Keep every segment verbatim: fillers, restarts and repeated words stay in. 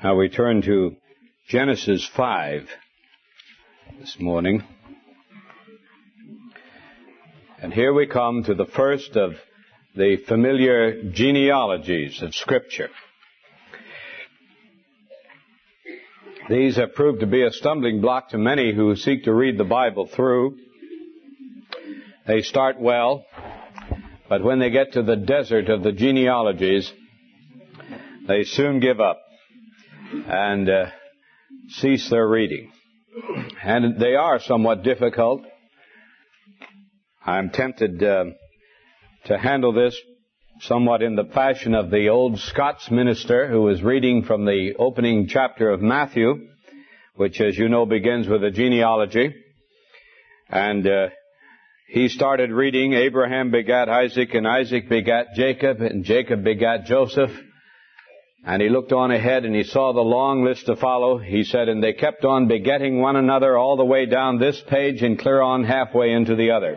Now we turn to Genesis five this morning. And here we come to the first of the familiar genealogies of Scripture. These have proved to be a stumbling block to many who seek to read the Bible through. They start well, but when they get to the desert of the genealogies, they soon give up and uh, cease their reading. And they are somewhat difficult. I'm tempted uh, to handle this somewhat in the fashion of the old Scots minister who was reading from the opening chapter of Matthew, which, as you know, begins with a genealogy. And uh, he started reading, Abraham begat Isaac, and Isaac begat Jacob, and Jacob begat Joseph. And he looked on ahead and he saw the long list to follow. He said, and they kept on begetting one another all the way down this page and clear on halfway into the other.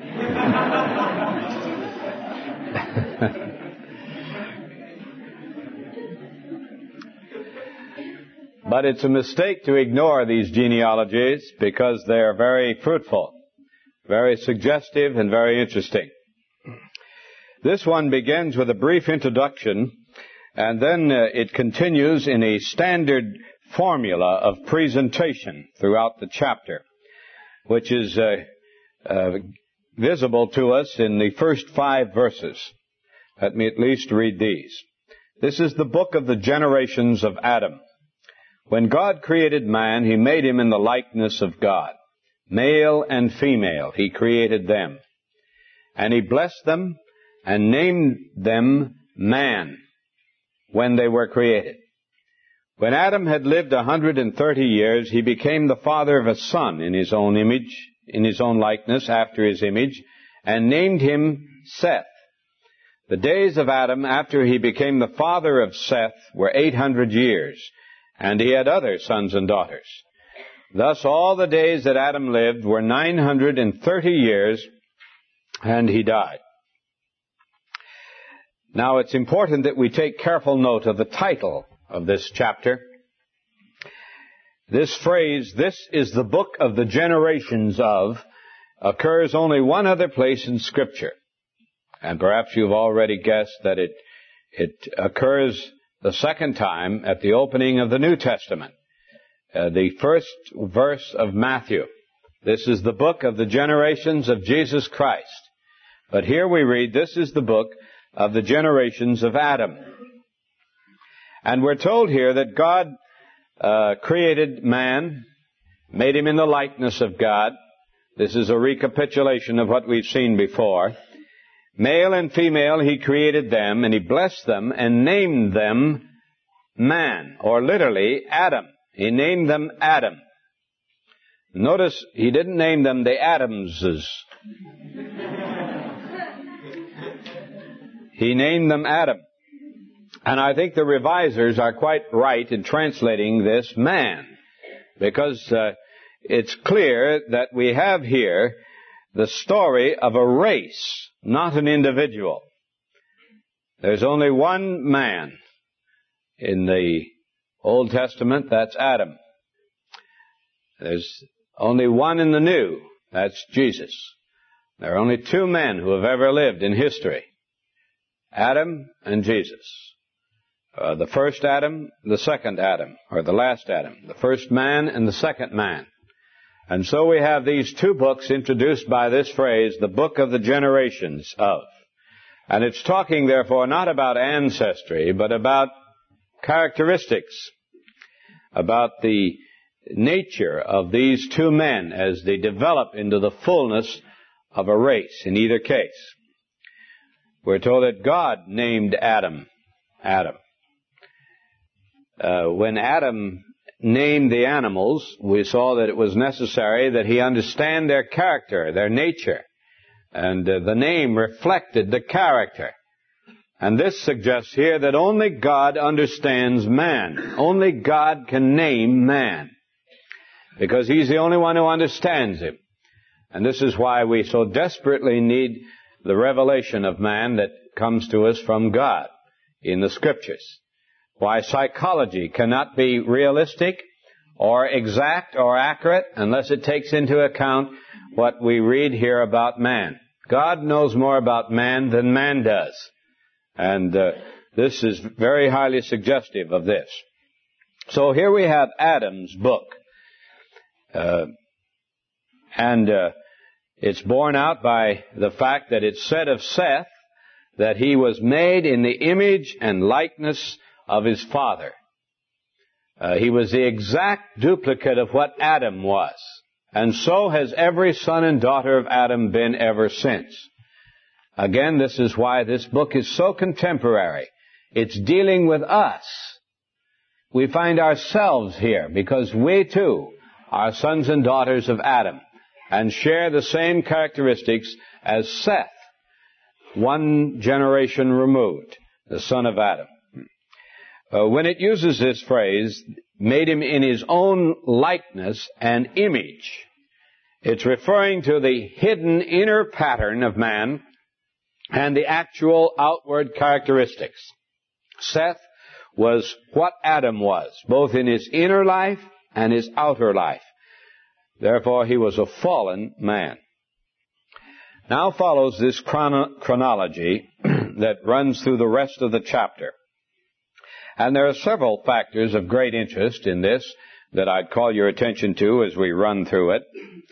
But it's a mistake to ignore these genealogies because they are very fruitful, very suggestive, and very interesting. This one begins with a brief introduction, and then uh, it continues in a standard formula of presentation throughout the chapter, which is uh, uh, visible to us in the first five verses. Let me at least read these. This is the book of the generations of Adam. When God created man, He made him in the likeness of God. Male and female, He created them. And He blessed them and named them man when they were created. When Adam had lived a hundred and thirty years, he became the father of a son in his own image, in his own likeness, after his image, and named him Seth. The days of Adam after he became the father of Seth were eight hundred years, and he had other sons and daughters. Thus all the days that Adam lived were nine hundred and thirty years, and he died. Now it's important that we take careful note of the title of this chapter. This phrase, this is the book of the generations of, occurs only one other place in Scripture. And perhaps you've already guessed that it, it occurs the second time at the opening of the New Testament. Uh, the first verse of Matthew. This is the book of the generations of Jesus Christ. But here we read, this is the book of the generations of Adam. And we're told here that God uh, created man, made him in the likeness of God. This is a recapitulation of what we've seen before. Male and female, He created them, and He blessed them and named them man, or literally Adam. He named them Adam. Notice He didn't name them the Adamses. He named them Adam. And I think the revisers are quite right in translating this man, because uh, it's clear that we have here the story of a race, not an individual. There's only one man in the Old Testament, that's Adam. There's only one in the New, that's Jesus. There are only two men who have ever lived in history, Adam and Jesus. Uh, the first Adam, the second Adam, or the last Adam. The first man and the second man. And so we have these two books introduced by this phrase, the book of the generations of. And it's talking, therefore, not about ancestry, but about characteristics, about the nature of these two men as they develop into the fullness of a race in either case. We're told that God named Adam, Adam. Uh, when Adam named the animals, we saw that it was necessary that he understand their character, their nature. And uh, the name reflected the character. And this suggests here that only God understands man. Only God can name man, because He's the only one who understands him. And this is why we so desperately need the revelation of man that comes to us from God in the Scriptures. why psychology cannot be realistic or exact or accurate unless it takes into account what we read here about man. God knows more about man than man does. And uh, this is very highly suggestive of this. So here we have Adam's book. Uh, and uh, it's borne out by the fact that it's said of Seth that he was made in the image and likeness of his father. Uh, he was the exact duplicate of what Adam was. And so has every son and daughter of Adam been ever since. Again, this is why this book is so contemporary. It's dealing with us. We find ourselves here because we too are sons and daughters of Adam and share the same characteristics as Seth, one generation removed, the son of Adam. Uh, when it uses this phrase, made him in his own likeness and image, it's referring to the hidden inner pattern of man and the actual outward characteristics. Seth was what Adam was, both in his inner life and his outer life. Therefore, he was a fallen man. Now follows this chrono- chronology that runs through the rest of the chapter. And there are several factors of great interest in this that I'd call your attention to as we run through it.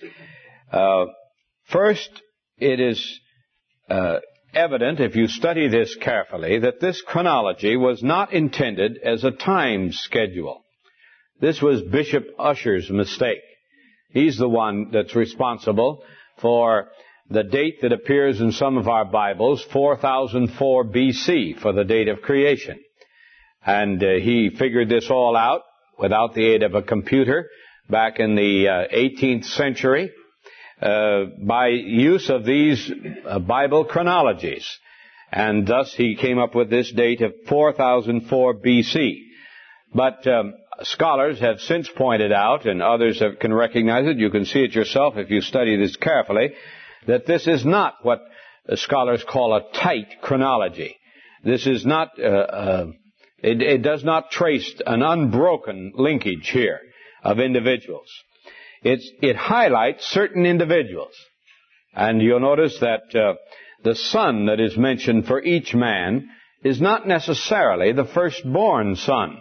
Uh, first, it is uh, evident, if you study this carefully, that this chronology was not intended as a time schedule. This was Bishop Ussher's mistake. He's the one that's responsible for the date that appears in some of our Bibles, four thousand four B C, for the date of creation. And uh, he figured this all out without the aid of a computer back in the uh, eighteenth century uh, by use of these uh, Bible chronologies. And thus he came up with this date of four thousand four B C. But um, scholars have since pointed out, and others have, can recognize it, you can see it yourself if you study this carefully, that this is not what scholars call a tight chronology. This is not... Uh, uh, It, it does not trace an unbroken linkage here of individuals. It's, it highlights certain individuals. And you'll notice that uh, the son that is mentioned for each man is not necessarily the firstborn son.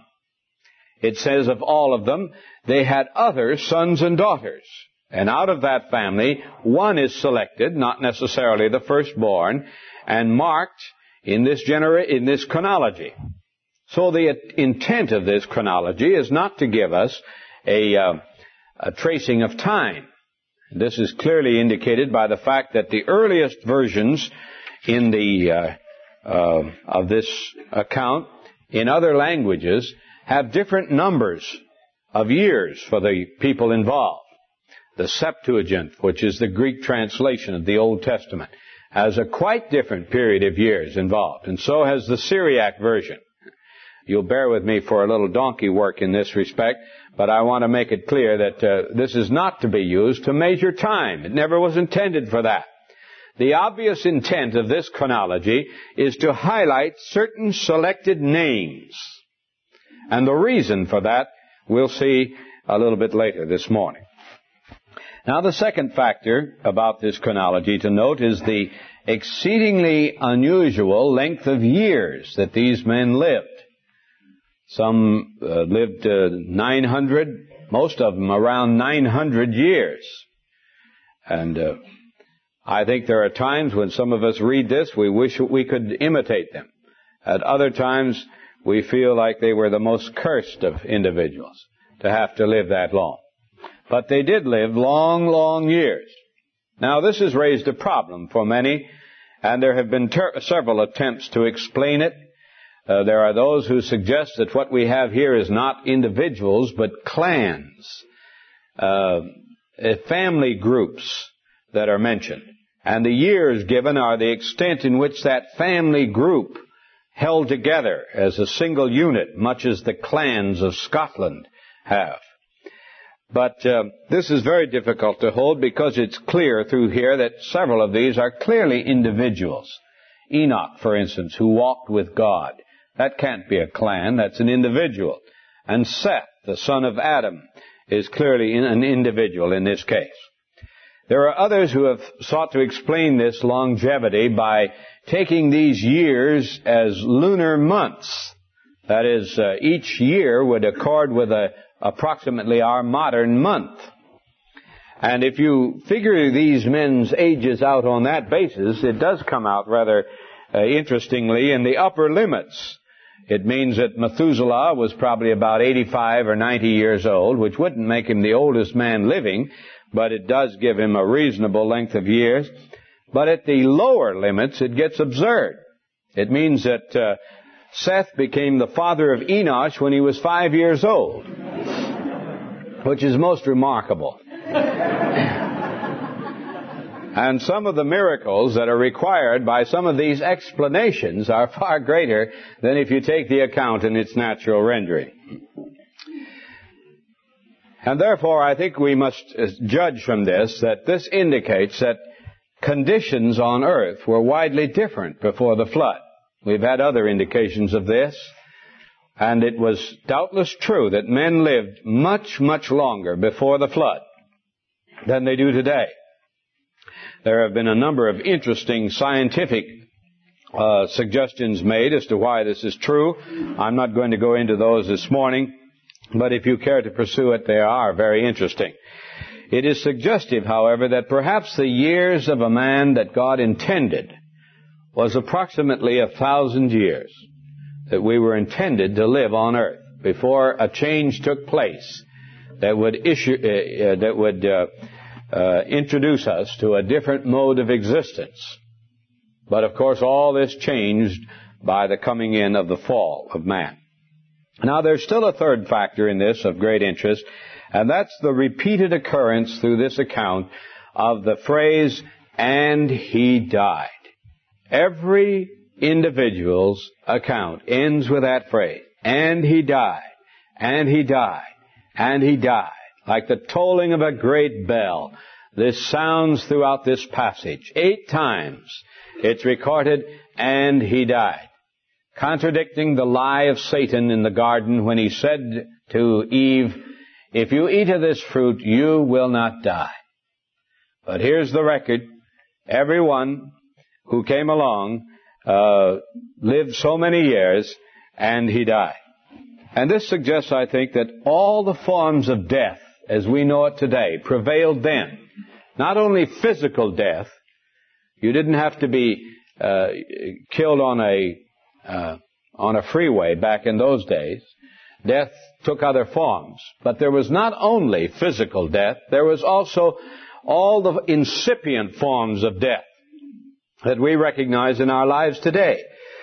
It says of all of them, they had other sons and daughters. And out of that family, one is selected, not necessarily the firstborn, and marked in this genera- in this chronology. So the intent of this chronology is not to give us a, uh, a tracing of time. This is clearly indicated by the fact that the earliest versions in the uh, uh, of this account in other languages have different numbers of years for the people involved. The Septuagint, which is the Greek translation of the Old Testament, has a quite different period of years involved, and so has the Syriac version. You'll bear with me for a little donkey work in this respect, but I want to make it clear that uh, this is not to be used to measure time. It never was intended for that. The obvious intent of this chronology is to highlight certain selected names. And the reason for that we'll see a little bit later this morning. Now, the second factor about this chronology to note is the exceedingly unusual length of years that these men lived. Some uh, lived uh, nine hundred, most of them around nine hundred years. And uh, I think there are times when some of us read this, we wish we could imitate them. At other times, we feel like they were the most cursed of individuals to have to live that long. But they did live long, long years. Now, this has raised a problem for many, and there have been ter- several attempts to explain it. Uh, there are those who suggest that what we have here is not individuals, but clans, uh, family groups that are mentioned. And the years given are the extent in which that family group held together as a single unit, much as the clans of Scotland have. But uh, this is very difficult to hold because it's clear through here that several of these are clearly individuals. Enoch, for instance, who walked with God, That can't be a clan. That's an individual. And Seth, the son of Adam, is clearly an individual in this case. There are others who have sought to explain this longevity by taking these years as lunar months. That is, uh, each year would accord with a, approximately our modern month. And if you figure these men's ages out on that basis, it does come out rather uh, interestingly in the upper limits. It means that Methuselah was probably about eighty-five or ninety years old, which wouldn't make him the oldest man living, but it does give him a reasonable length of years. But at the lower limits, it gets absurd. It means that uh, Seth became the father of Enosh when he was five years old, which is most remarkable. And some of the miracles that are required by some of these explanations are far greater than if you take the account in its natural rendering. And therefore, I think we must judge from this that this indicates that conditions on earth were widely different before the flood. We've had other indications of this, and it was doubtless true that men lived much, much longer before the flood than they do today. There have been a number of interesting scientific uh, suggestions made as to why this is true. I'm not going to go into those this morning, but if you care to pursue it, they are very interesting. It is suggestive, however, that perhaps the years of a man that God intended was approximately a thousand years that we were intended to live on earth before a change took place that would issue, uh, uh, that would uh, uh, introduce us to a different mode of existence. But of course, all this changed by the coming in of the fall of man. Now, there's still a third factor in this of great interest, and that's the repeated occurrence through this account of the phrase, "and he died." Every individual's account ends with that phrase, "and he died, and he died, and he died." Like the tolling of a great bell, this sounds throughout this passage. Eight times it's recorded, "and he died," contradicting the lie of Satan in the garden when he said to Eve, "If you eat of this fruit, you will not die." But here's the record. Everyone who came along uh, lived so many years, and he died. And this suggests, I think, that all the forms of death, as we know it today, prevailed then. Not only physical death. You didn't have to be uh, killed on a uh, on a freeway back in those days. Death took other forms. But there was not only physical death, there was also all the incipient forms of death that we recognize in our lives today.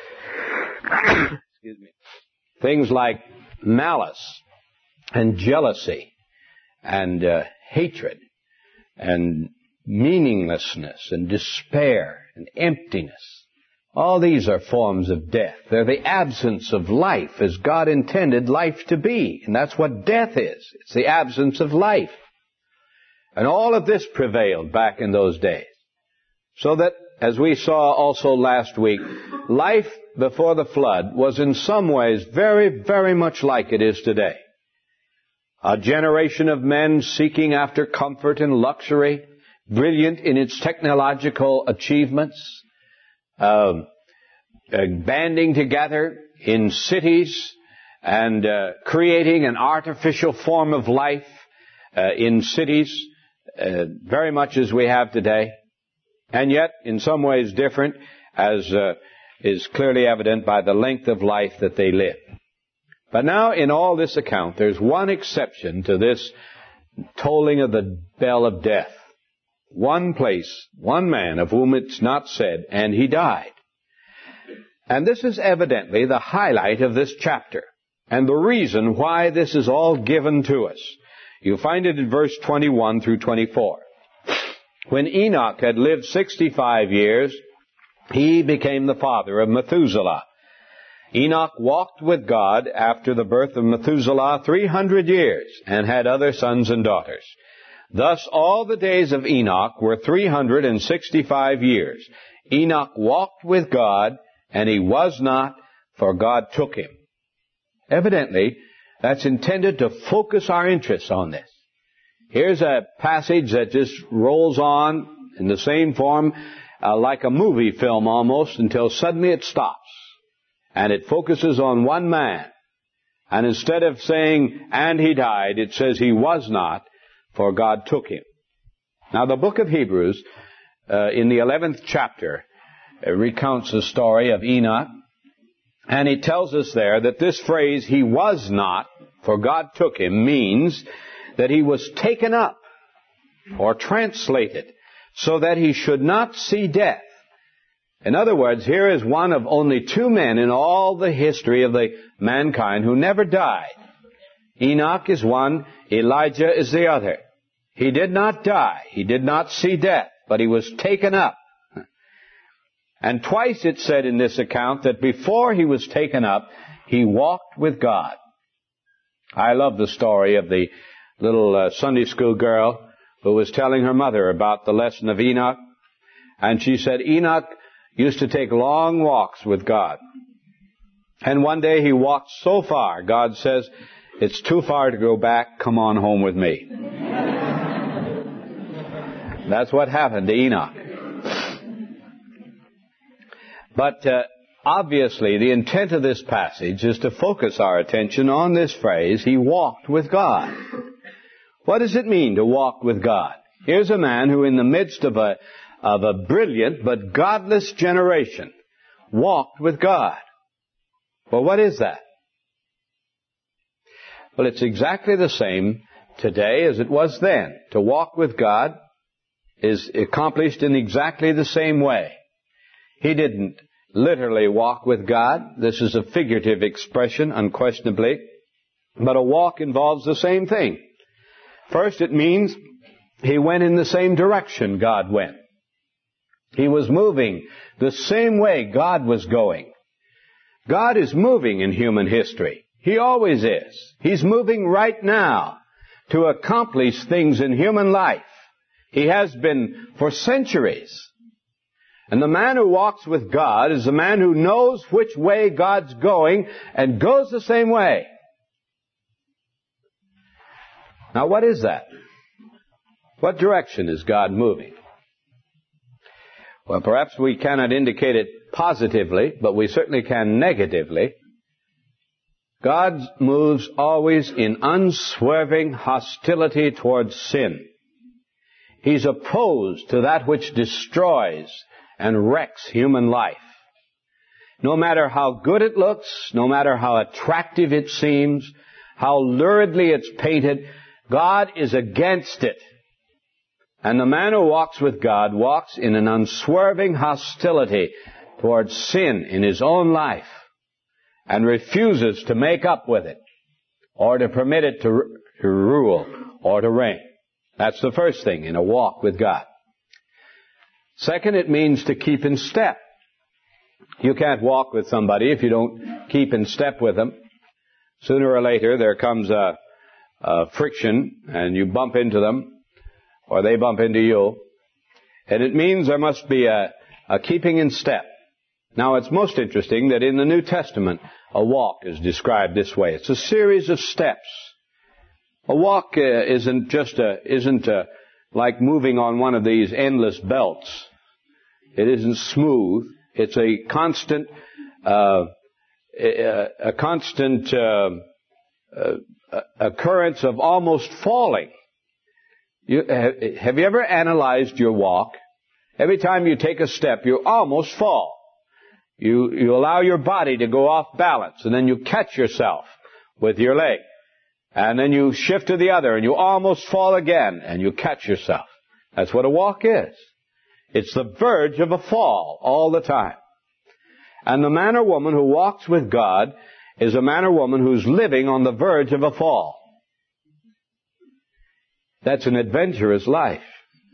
Excuse me. Things like malice and jealousy and uh, hatred and meaninglessness and despair and emptiness. All these are forms of death. They're the absence of life as God intended life to be. And that's what death is. It's the absence of life. And all of this prevailed back in those days. So that, as we saw also last week, life before the flood was in some ways very, very much like it is today. A generation of men seeking after comfort and luxury, brilliant in its technological achievements, uh, uh, banding together in cities and uh, creating an artificial form of life uh, in cities, uh, very much as we have today. And yet, in some ways different, as uh, is clearly evident by the length of life that they live. But now, in all this account, there's one exception to this tolling of the bell of death. One place, one man of whom it's not said, "and he died." And this is evidently the highlight of this chapter, and the reason why this is all given to us. You find it in verse twenty-one through twenty-four. When Enoch had lived sixty-five years, he became the father of Methuselah. Enoch walked with God after the birth of Methuselah three hundred years, and had other sons and daughters. Thus all the days of Enoch were three hundred and sixty-five years. Enoch walked with God, and he was not, for God took him. Evidently, that's intended to focus our interest on this. Here's a passage that just rolls on in the same form, uh, like a movie film almost, until suddenly it stops. And it focuses on one man. And instead of saying, and he died, it says he was not, for God took him. Now the book of Hebrews, uh, in the eleventh chapter, uh, recounts the story of Enoch. And it tells us there that this phrase, he was not, for God took him, means that he was taken up, or translated, so that he should not see death. In other words, here is one of only two men in all the history of the mankind who never died. Enoch is one, Elijah is the other. He did not die, he did not see death, but he was taken up. And twice it said in this account that before he was taken up, he walked with God. I love the story of the little uh, Sunday school girl who was telling her mother about the lesson of Enoch. And she said Enoch used to take long walks with God. And one day he walked so far, God says, it's too far to go back, come on home with me. That's what happened to Enoch. But uh, obviously the intent of this passage is to focus our attention on this phrase, he walked with God. What does it mean to walk with God? Here's a man who in the midst of a of a brilliant but godless generation walked with God. Well, what is that? Well, it's exactly the same today as it was then. To walk with God is accomplished in exactly the same way. He didn't literally walk with God. This is a figurative expression, unquestionably. But a walk involves the same thing. First, it means he went in the same direction God went. He was moving the same way God was going. God is moving in human history. He always is. He's moving right now to accomplish things in human life. He has been for centuries. And the man who walks with God is the man who knows which way God's going and goes the same way. Now, what is that? What direction is God moving? Well, perhaps we cannot indicate it positively, but we certainly can negatively. God moves always in unswerving hostility towards sin. He's opposed to that which destroys and wrecks human life. No matter how good it looks, no matter how attractive it seems, how luridly it's painted, God is against it. And the man who walks with God walks in an unswerving hostility towards sin in his own life and refuses to make up with it or to permit it to, to rule or to reign. That's the first thing in a walk with God. Second, it means to keep in step. You can't walk with somebody if you don't keep in step with them. Sooner or later there comes a, a friction and you bump into them or they bump into you. And it means there must be a, a keeping in step. Now it's most interesting that in the New Testament a walk is described this way. It's a series of steps. A walk uh, isn't just a, isn't a, like moving on one of these endless belts. It isn't smooth. It's a constant, uh, a, a constant uh, uh, occurrence of almost falling. You, have you ever analyzed your walk? Every time you take a step, you almost fall. You, you allow your body to go off balance, and then you catch yourself with your leg. And then you shift to the other, and you almost fall again, and you catch yourself. That's what a walk is. It's the verge of a fall all the time. And the man or woman who walks with God is a man or woman who's living on the verge of a fall. That's an adventurous life.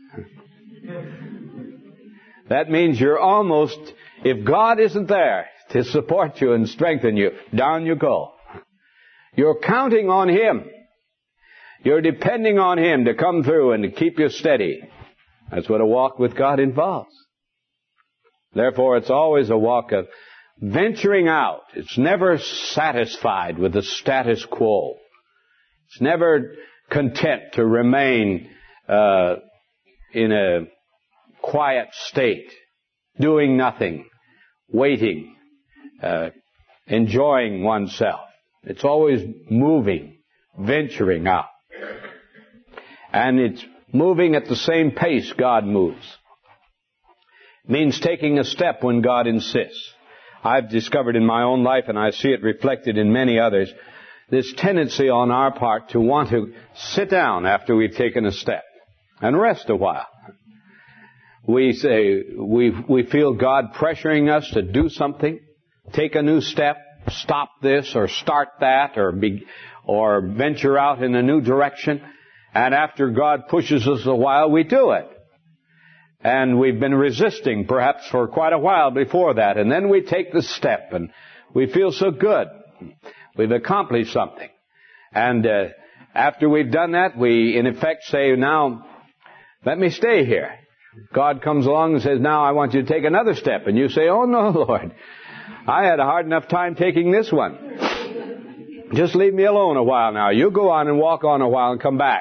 That means you're almost, if God isn't there to support you and strengthen you, down you go. You're counting on Him. You're depending on Him to come through and to keep you steady. That's what a walk with God involves. Therefore, it's always a walk of venturing out. It's never satisfied with the status quo. It's never content to remain uh, in a quiet state, doing nothing, waiting, uh, enjoying oneself. It's always moving, venturing out. And it's moving at the same pace God moves. It means taking a step when God insists. I've discovered in my own life, and I see it reflected in many others, this tendency on our part to want to sit down after we've taken a step and rest a while. We say, we, we feel God pressuring us to do something, take a new step, stop this or start that, or be, or venture out in a new direction. And after God pushes us a while, we do it. And we've been resisting perhaps for quite a while before that. And then we take the step and we feel so good. We've accomplished something. And uh, after we've done that, we in effect say, now, let me stay here. God comes along and says, now I want you to take another step. And you say, oh no, Lord, I had a hard enough time taking this one. Just leave me alone a while now. You go on and walk on a while and come back.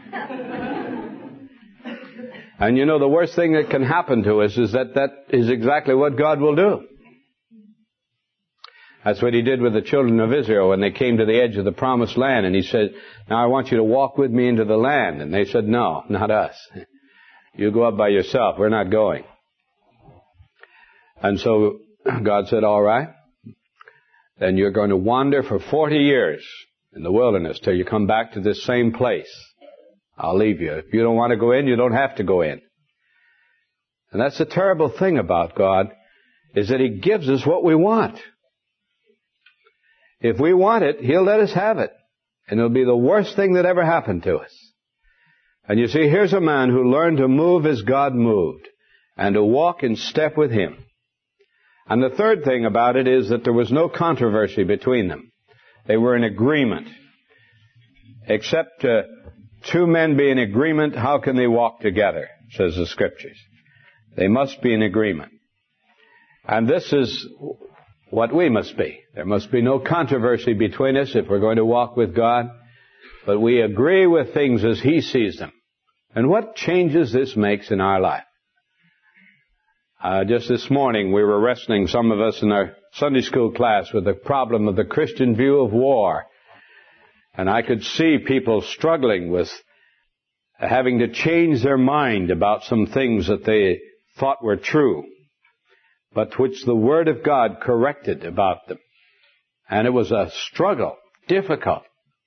And you know, the worst thing that can happen to us is that that is exactly what God will do. That's what He did with the children of Israel when they came to the edge of the promised land. And He said, now I want you to walk with me into the land. And they said, no, not us. You go up by yourself. We're not going. And so God said, all right. Then you're going to wander for forty years in the wilderness till you come back to this same place. I'll leave you. If you don't want to go in, you don't have to go in. And that's the terrible thing about God, is that He gives us what we want. If we want it, He'll let us have it. And it'll be the worst thing that ever happened to us. And you see, here's a man who learned to move as God moved and to walk in step with Him. And the third thing about it is that there was no controversy between them. They were in agreement. Except uh, two men be in agreement, how can they walk together, says the Scriptures. They must be in agreement. And this is what we must be. There must be no controversy between us if we're going to walk with God, but we agree with things as He sees them. And what changes this makes in our life. Uh, just this morning we were wrestling, some of us in our Sunday school class, with the problem of the Christian view of war. And I could see people struggling with having to change their mind about some things that they thought were true, but which the Word of God corrected about them. And it was a struggle, difficult.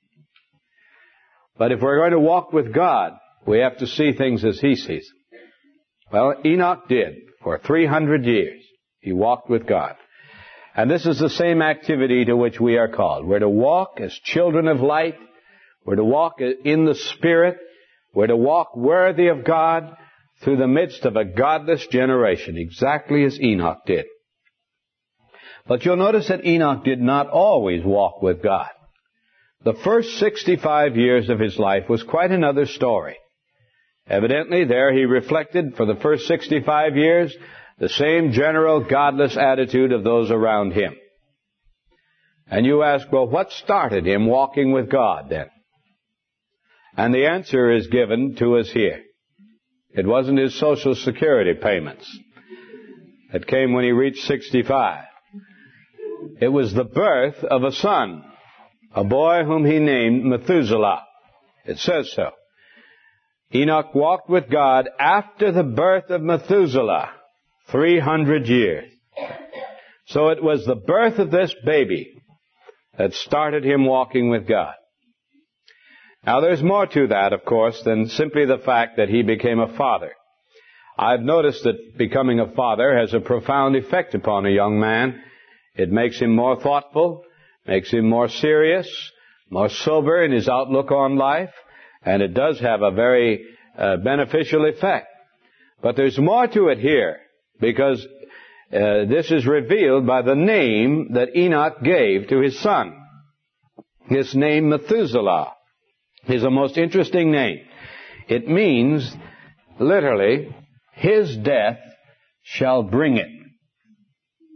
But if we're going to walk with God, we have to see things as He sees them. Well, Enoch did. For three hundred years, he walked with God. And this is the same activity to which we are called. We're to walk as children of light. We're to walk in the Spirit. We're to walk worthy of God through the midst of a godless generation, exactly as Enoch did. But you'll notice that Enoch did not always walk with God. The first sixty-five years of his life was quite another story. Evidently, there he reflected for the first sixty-five years the same general godless attitude of those around him. And you ask, well, what started him walking with God then? And the answer is given to us here. It wasn't his Social Security payments that came when he reached sixty-five. It was the birth of a son, a boy whom he named Methuselah. It says so. Enoch walked with God after the birth of Methuselah, three hundred years. So it was the birth of this baby that started him walking with God. Now there's more to that, of course, than simply the fact that he became a father. I've noticed that becoming a father has a profound effect upon a young man. It makes him more thoughtful, makes him more serious, more sober in his outlook on life. And it does have a very uh, beneficial effect. But there's more to it here, because uh, this is revealed by the name that Enoch gave to his son. His name, Methuselah, is a most interesting name. It means, literally, his death shall bring it.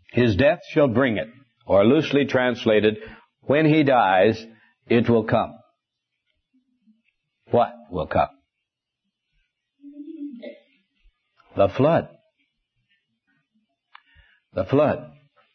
His death shall bring it, or loosely translated, when he dies, it will come. What will come? The flood. The flood.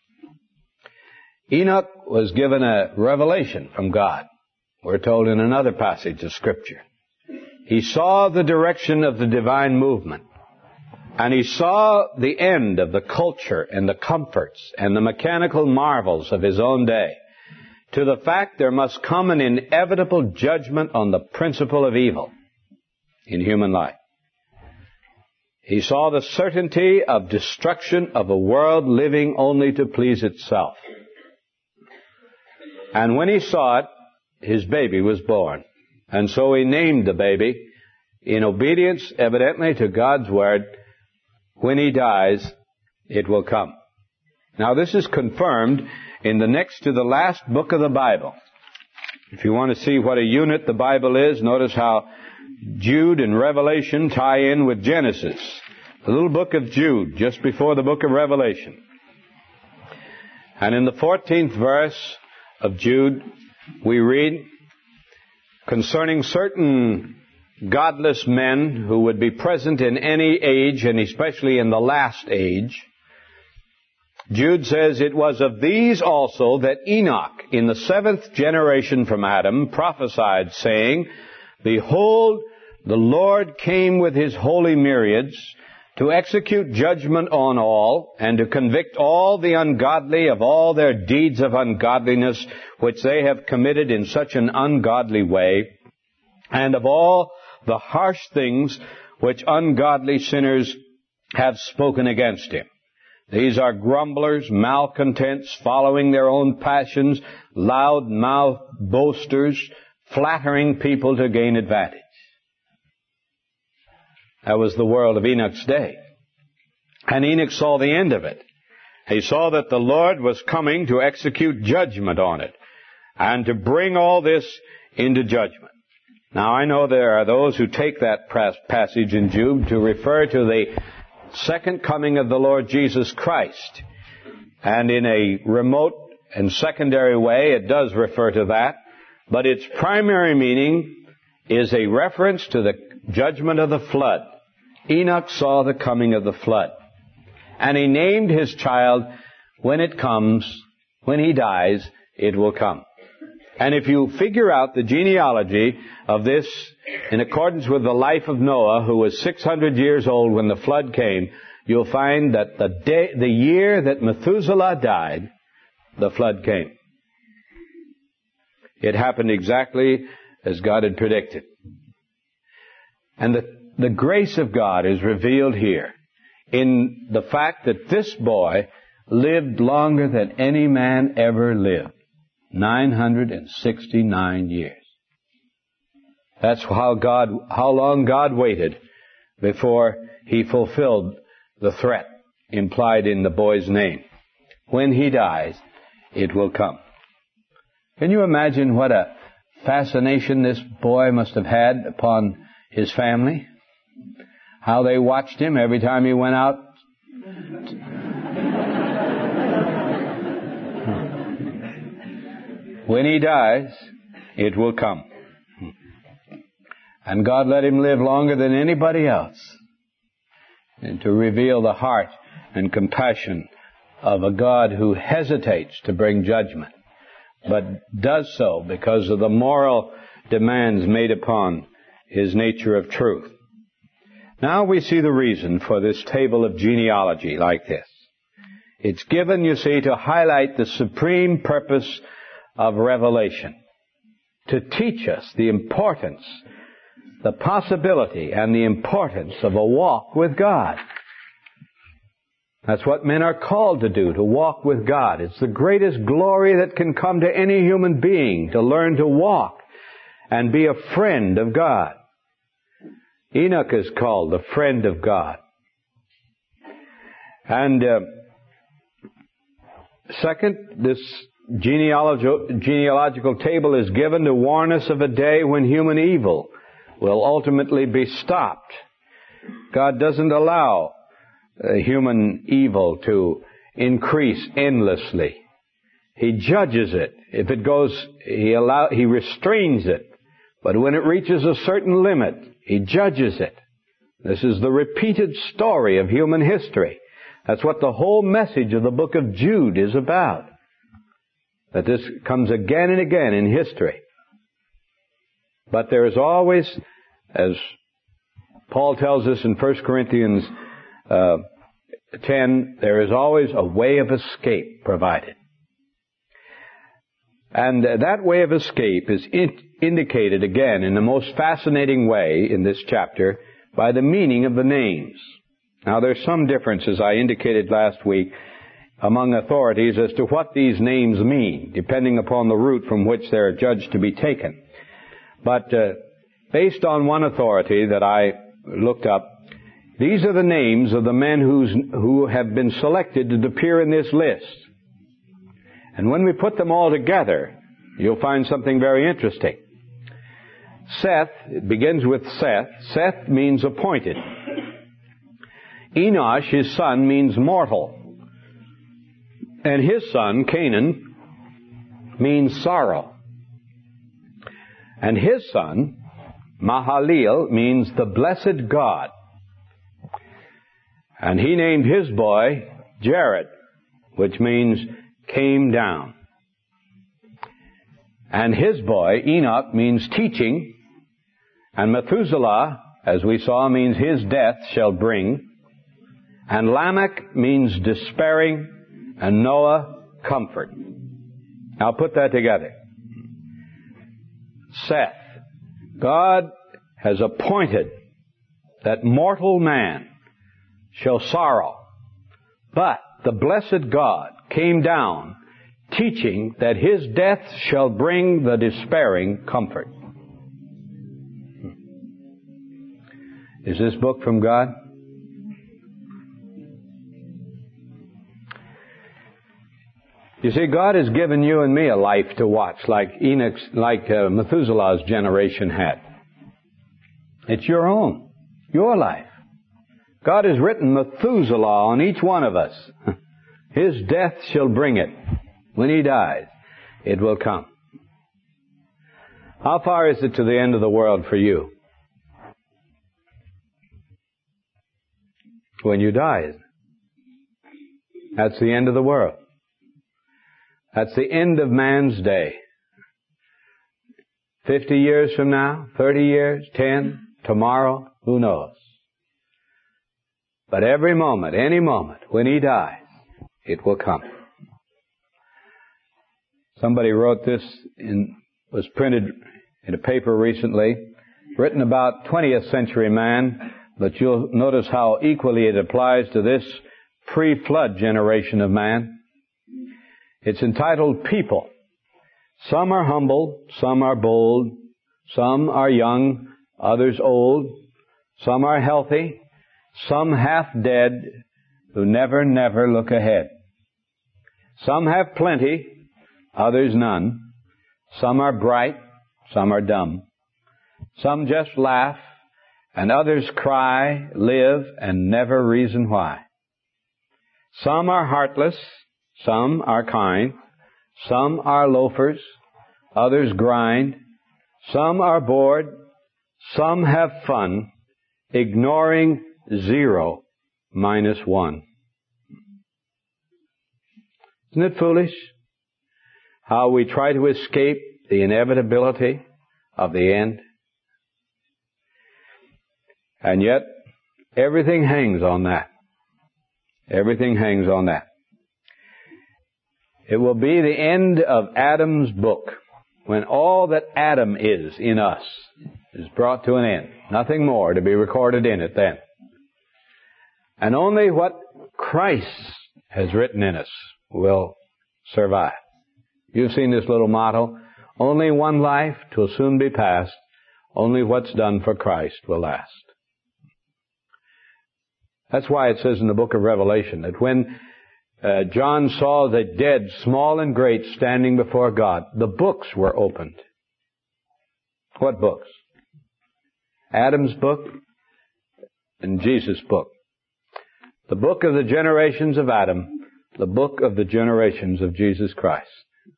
Enoch was given a revelation from God. We're told in another passage of Scripture. He saw the direction of the divine movement. And he saw the end of the culture and the comforts and the mechanical marvels of his own day, to the fact there must come an inevitable judgment on the principle of evil in human life. He saw the certainty of destruction of a world living only to please itself. And when he saw it, his baby was born. And so he named the baby, in obedience evidently to God's word, when he dies, it will come. Now this is confirmed in the next to the last book of the Bible. If you want to see what a unit the Bible is, notice how Jude and Revelation tie in with Genesis. The little book of Jude, just before the book of Revelation. And in the fourteenth verse of Jude, we read concerning certain godless men who would be present in any age, and especially in the last age. Jude says, "It was of these also that Enoch, in the seventh generation from Adam, prophesied, saying, Behold, the Lord came with his holy myriads to execute judgment on all, and to convict all the ungodly of all their deeds of ungodliness, which they have committed in such an ungodly way, and of all the harsh things which ungodly sinners have spoken against him. These are grumblers, malcontents, following their own passions, loud-mouthed boasters, flattering people to gain advantage." That was the world of Enoch's day. And Enoch saw the end of it. He saw that the Lord was coming to execute judgment on it, and to bring all this into judgment. Now, I know there are those who take that passage in Jude to refer to the second coming of the Lord Jesus Christ. And in a remote and secondary way, it does refer to that. But its primary meaning is a reference to the judgment of the flood. Enoch saw the coming of the flood. And he named his child, when it comes, when he dies, it will come. And if you figure out the genealogy of this in accordance with the life of Noah, who was six hundred years old when the flood came, you'll find that the day, the year that Methuselah died, the flood came. It happened exactly as God had predicted. And the, the grace of God is revealed here in the fact that this boy lived longer than any man ever lived. nine hundred sixty-nine years. That's how God, how long God waited before he fulfilled the threat implied in the boy's name. When he dies, it will come. Can you imagine what a fascination this boy must have had upon his family? How they watched him every time he went out. When he dies, it will come. And God let him live longer than anybody else, and to reveal the heart and compassion of a God who hesitates to bring judgment, but does so because of the moral demands made upon his nature of truth. Now we see the reason for this table of genealogy like this. It's given, you see, to highlight the supreme purpose of revelation, to teach us the importance, the possibility, and the importance of a walk with God. That's what men are called to do, to walk with God. It's the greatest glory that can come to any human being, to learn to walk and be a friend of God. Enoch is called the friend of God. And uh, second, this genealogical, genealogical table is given to warn us of a day when human evil will ultimately be stopped. God doesn't allow uh, human evil to increase endlessly. He judges it. If it goes, he allow, he restrains it. But when it reaches a certain limit, he judges it. This is the repeated story of human history. That's what the whole message of the book of Jude is about. That this comes again and again in history. But there is always, as Paul tells us in First Corinthians uh, ten, there is always a way of escape provided. And that way of escape is in- indicated again in the most fascinating way in this chapter by the meaning of the names. Now there's some difference, as I indicated last week, among authorities as to what these names mean, depending upon the route from which they're judged to be taken. But uh, based on one authority that I looked up, these are the names of the men who's, who have been selected to appear in this list. And when we put them all together, you'll find something very interesting. Seth, it begins with Seth. Seth means appointed. Enosh, his son, means mortal. And his son, Canaan, means sorrow. And his son, Mahalalel, means the blessed God. And he named his boy Jared, which means came down. And his boy, Enoch, means teaching. And Methuselah, as we saw, means his death shall bring. And Lamech means despairing. And Noah, comfort. Now put that together. Seth. God has appointed that mortal man shall sorrow. But the blessed God came down, teaching that his death shall bring the despairing comfort. Is this book from God? You see, God has given you and me a life to watch, like Enoch's, like uh, Methuselah's generation had. It's your own, your life. God has written Methuselah on each one of us. His death shall bring it. When he dies, it will come. How far is it to the end of the world for you? When you die. That's the end of the world. That's the end of man's day. Fifty years from now, thirty years, ten, tomorrow, who knows? But every moment, any moment, when he dies, it will come. Somebody wrote this in, was printed in a paper recently, written about twentieth century man, but you'll notice how equally it applies to this pre-flood generation of man. It's entitled People. Some are humble, some are bold, some are young, others old, some are healthy, some half dead, who never, never look ahead. Some have plenty, others none. Some are bright, some are dumb. Some just laugh, and others cry, live, and never reason why. Some are heartless, some are kind, some are loafers, others grind, some are bored, some have fun, ignoring zero minus one. Isn't it foolish how we try to escape the inevitability of the end? And yet, everything hangs on that. Everything hangs on that. It will be the end of Adam's book, when all that Adam is in us is brought to an end. Nothing more to be recorded in it then. And only what Christ has written in us will survive. You've seen this little motto, only one life 'twill soon be past, only what's done for Christ will last. That's why it says in the book of Revelation that when uh, John saw the dead, small and great, standing before God, the books were opened. What books? Adam's book and Jesus' book. The book of the generations of Adam, the book of the generations of Jesus Christ.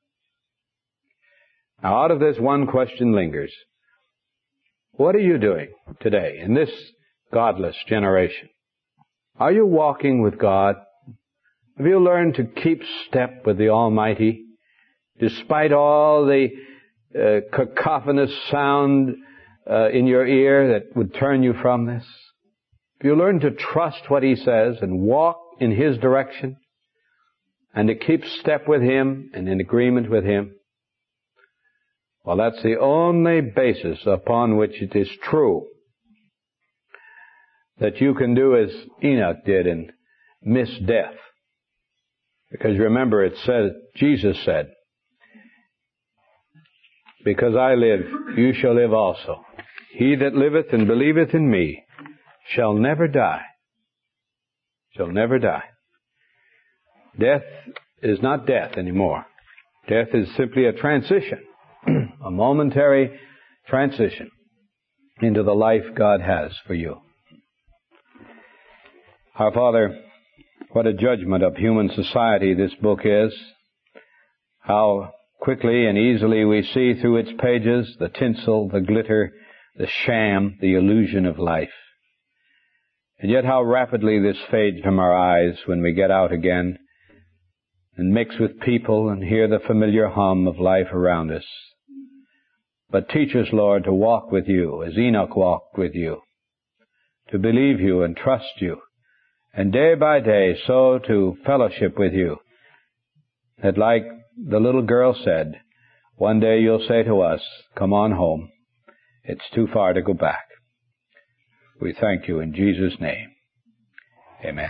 Now, out of this, one question lingers. What are you doing today in this godless generation? Are you walking with God? Have you learned to keep step with the Almighty, despite all the uh, cacophonous sound uh, in your ear that would turn you from this? Have you learned to trust what He says and walk in His direction and to keep step with Him and in agreement with Him? Well, that's the only basis upon which it is true that you can do as Enoch did and miss death. Because remember, it said, Jesus said, because I live, you shall live also. He that liveth and believeth in me shall never die. Shall never die. Death is not death anymore. Death is simply a transition, a momentary transition into the life God has for you. Our Father, what a judgment of human society this book is. How quickly and easily we see through its pages the tinsel, the glitter, the sham, the illusion of life. And yet how rapidly this fades from our eyes when we get out again and mix with people and hear the familiar hum of life around us. But teach us, Lord, to walk with you as Enoch walked with you, to believe you and trust you, and day by day so to fellowship with you, that like the little girl said, one day you'll say to us, come on home. It's too far to go back. We thank you in Jesus' name. Amen.